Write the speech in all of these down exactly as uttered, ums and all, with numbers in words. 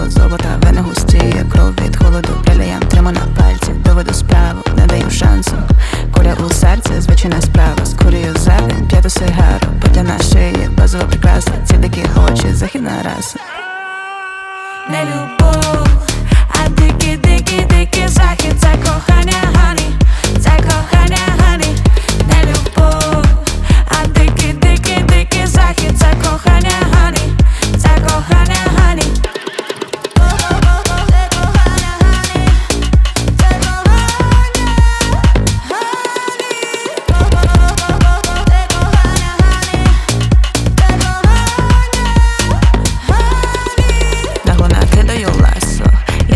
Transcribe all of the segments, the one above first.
тіло золота, вени густі, як кров від холоду. Приліям триму на пальці, доведу справу, не даю шансу. Куля у серці, звичайна справа. Скурюю зелень, п'яту сигару, путя на шиї, базова прикраса. Ці дикі очі, західна раса. Не любов, а дикі, дикі, дикі захід. Це кохання, хані, це кохання, хані. Не любов, а дикі, дикі, дикі захід. Це кохання, хані, це кохання, хані.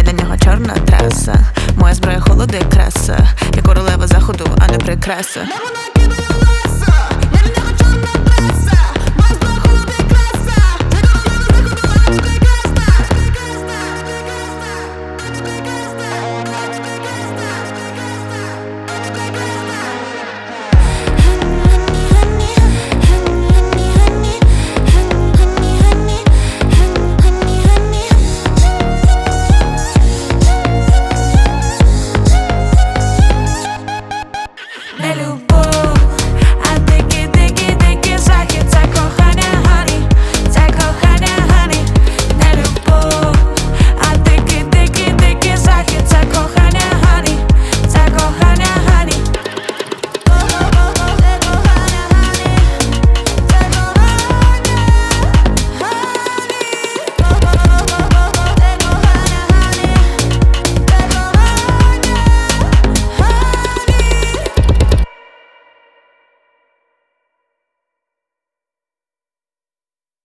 Моя зброя холоди краса, я королева заходу, а не прикраса.